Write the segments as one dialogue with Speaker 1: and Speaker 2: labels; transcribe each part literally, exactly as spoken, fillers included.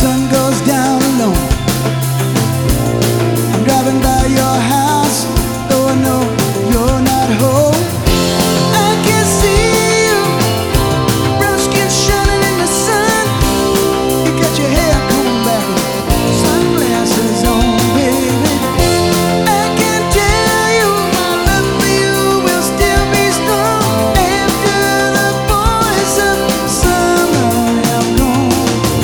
Speaker 1: sun goes down alone. I'm driving by your house, though I know you're not home. I can see you, brown skin shining in the sun. You got your hair combed back, sunglasses on, baby. I can tell you my love for you will still be strong after the boys of summer have gone.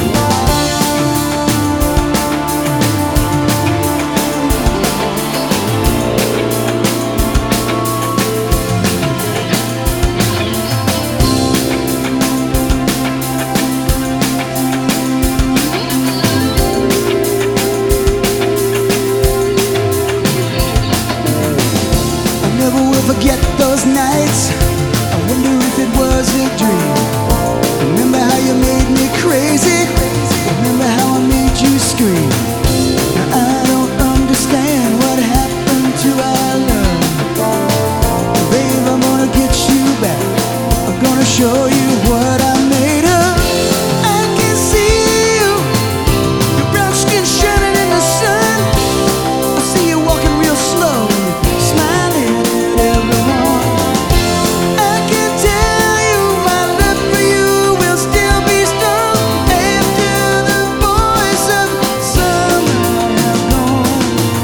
Speaker 1: I never will forget those nights. I wonder if it was a dream. Remember how you made me crazy? Remember how I made you scream? Now I don't understand what happened to our love. Babe, I'm gonna get you back. I'm gonna show you what I'm made of. I can see you, your brown skin shining in the sun. I see you walking real slow, smiling at everyone. I can tell you my love for you will still be strong after the boys of summer have gone.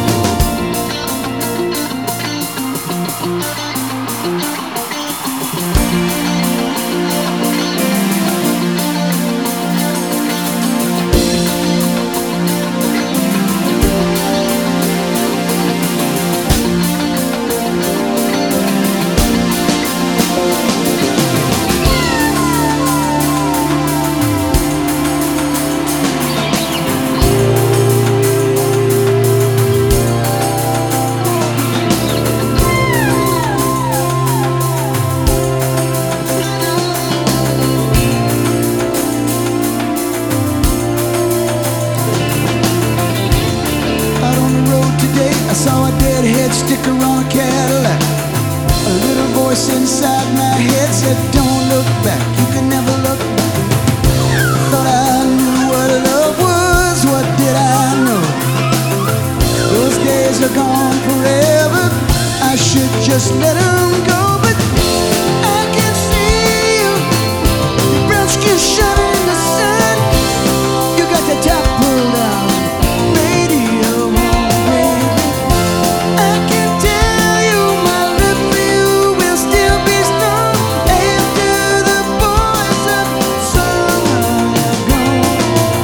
Speaker 1: Out on the road today, I saw a deadhead sticker on a Cadillac. A little voice inside my head said, don't look back, you can never look back. Thought I knew what love was, what did I know? Those days are gone forever, I should just let them go. But I can see you, your brown skin shining in the sun. You got the top pulled down, radio on, baby. I can tell you my love for you will still be strong after the boys of summer have gone.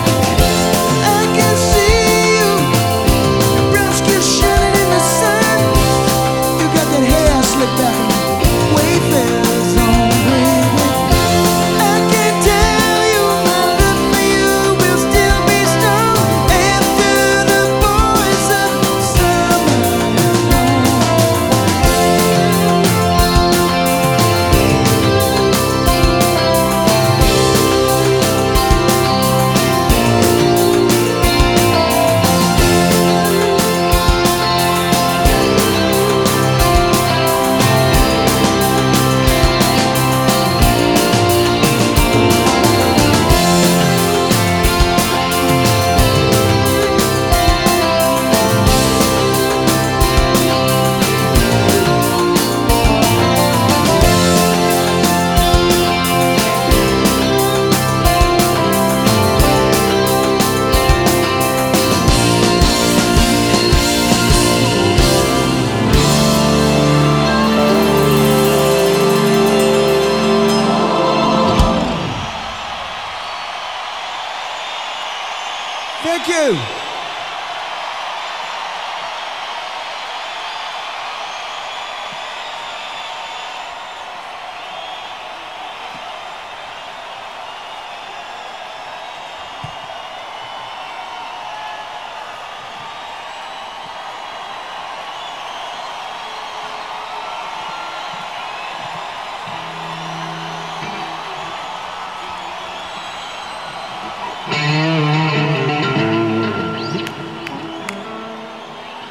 Speaker 1: I can see you, your brown skin shining in the sun. You got that hair slicked back, Wayfarer's on, baby. I can tell you my love for you will still be strong after the boys of summer have gone. Thank you.